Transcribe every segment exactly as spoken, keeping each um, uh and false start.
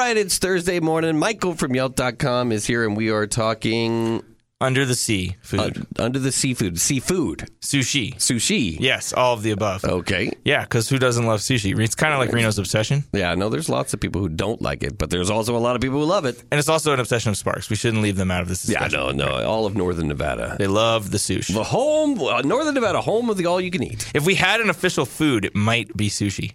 right, it's Thursday morning. Michael from Yelp dot com is here, and we are talking... Under the sea food. Uh, under the seafood. Seafood. Sushi. Sushi. Yes, all of the above. Okay. Yeah, because who doesn't love sushi? It's kind of like Reno's obsession. Yeah, I know there's lots of people who don't like it, but there's also a lot of people who love it. And it's also an obsession of Sparks. We shouldn't leave them out of this discussion. Yeah, no, no. All of Northern Nevada. They love the sushi. The home, uh, Northern Nevada, home of the all-you-can-eat. If we had an official food, it might be sushi.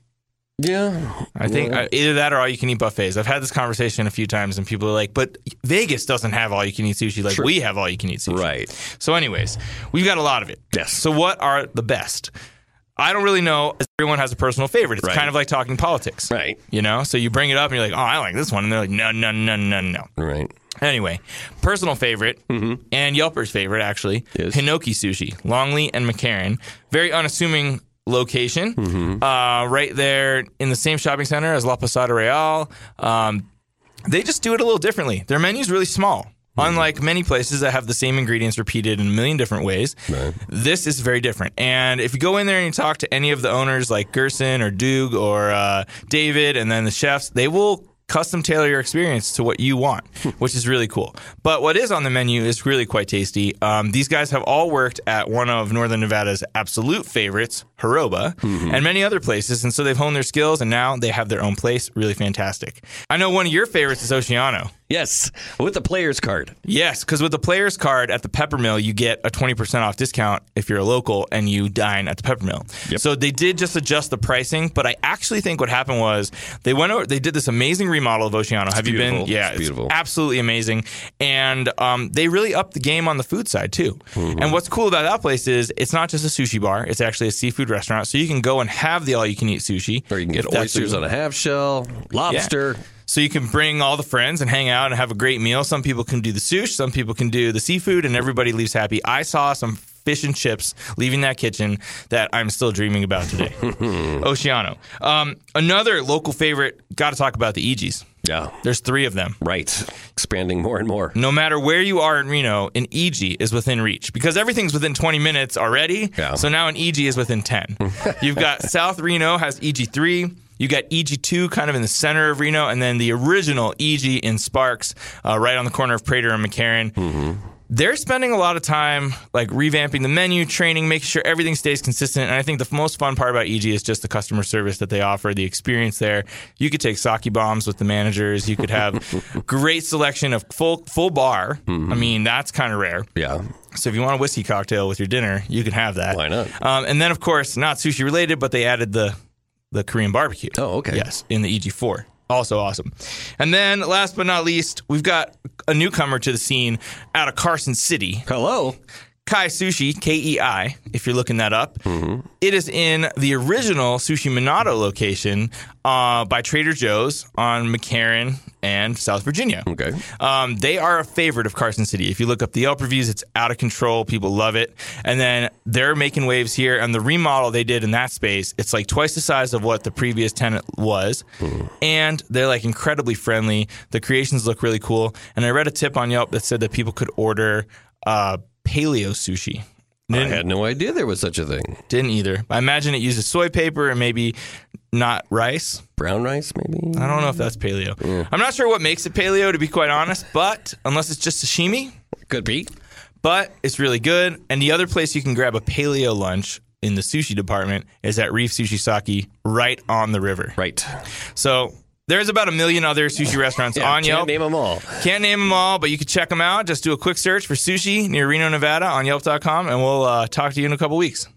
Yeah. I think yeah. uh, either that or all-you-can-eat buffets. I've had this conversation a few times, and people are like, but Vegas doesn't have all-you-can-eat sushi like True. we have all-you-can-eat sushi. Right. So anyways, we've got a lot of it. Yes. So what are the best? I don't really know. Everyone has a personal favorite. It's Right. kind of like talking politics. Right. You know? So you bring it up, and you're like, oh, I like this one. And they're like, no, no, no, no, no. Right. Anyway, personal favorite, Mm-hmm. and Yelper's favorite, actually, Is? Hinoki Sushi, Longley and McCarran. Very unassuming location, Mm-hmm. uh, right there in the same shopping center as La Posada Real. Um, they just do it a little differently. Their menu's really small. Unlike many places that have the same ingredients repeated in a million different ways, Right. this is very different. And if you go in there and you talk to any of the owners like Gerson or Doug or uh, David and then the chefs, they will custom tailor your experience to what you want, which is really cool. But what is on the menu is really quite tasty. Um, these guys have all worked at one of Northern Nevada's absolute favorites, Hiroba, mm-hmm. and many other places. And so they've honed their skills, and now they have their own place. Really fantastic. I know one of your favorites is Oceano. Yes, with the player's card. Yes, because with the player's card at the Peppermill, you get a twenty percent off discount if you're a local and you dine at the Peppermill. Yep. So they did just adjust the pricing, but I actually think what happened was they went over, they did this amazing remodel of Oceano. Have it's you beautiful. been? Yeah, it's, it's beautiful. Absolutely amazing. And um, they really upped the game on the food side too. Mm-hmm. And what's cool about that place is it's not just a sushi bar; it's actually a seafood restaurant. So you can go and have the all-you-can-eat sushi, or you can get oysters on a half shell, lobster. Yeah. So you can bring all the friends and hang out and have a great meal. Some people can do the sushi, some people can do the seafood, and everybody leaves happy. I saw some fish and chips leaving that kitchen that I'm still dreaming about today. Oceano. Um, another local favorite, got to talk about the Iiji's. Yeah. There's three of them. Right. Expanding more and more. No matter where you are in Reno, an Iiji is within reach because everything's within twenty minutes already. Yeah. So now an Iiji is within ten. You've got South Reno has Iiji three. You got Iiji two kind of in the center of Reno, and then the original Iiji in Sparks, uh, right on the corner of Prater and McCarran. Mm-hmm. They're spending a lot of time like revamping the menu, training, making sure everything stays consistent. And I think the most fun part about Iiji is just the customer service that they offer, the experience there. You could take sake bombs with the managers. You could have great selection of full full bar. Mm-hmm. I mean, that's kind of rare. Yeah. So if you want a whiskey cocktail with your dinner, you can have that. Why not? Um, and then, of course, not sushi related, but they added the the Korean barbecue. Oh, okay. Yes, in the Iiji four. Also awesome. And then, last but not least, we've got a newcomer to the scene out of Carson City. Hello. Kai Sushi, K E I, if you're looking that up. Mm-hmm. It is in the original Sushi Minato location uh, by Trader Joe's on McCarran and South Virginia. Okay. Um, they are a favorite of Carson City. If you look up the Yelp reviews, it's out of control. People love it. And then they're making waves here. And the remodel they did in that space, it's like twice the size of what the previous tenant was. Mm-hmm. And they're like incredibly friendly. The creations look really cool. And I read a tip on Yelp that said that people could order uh, paleo sushi. Didn't, I had no idea there was such a thing. Didn't either. I imagine it uses soy paper and maybe not rice. Brown rice, maybe? I don't know if that's paleo. Yeah. I'm not sure what makes it paleo, to be quite honest, but unless it's just sashimi. Could be. But it's really good. And the other place you can grab a paleo lunch in the sushi department is at Reef Sushi Sake right on the river. Right. So there's about a million other sushi restaurants yeah, on Yelp. Can't name them all. Can't name them all, but you can check them out. Just do a quick search for sushi near Reno, Nevada on Yelp dot com, and we'll uh, talk to you in a couple weeks.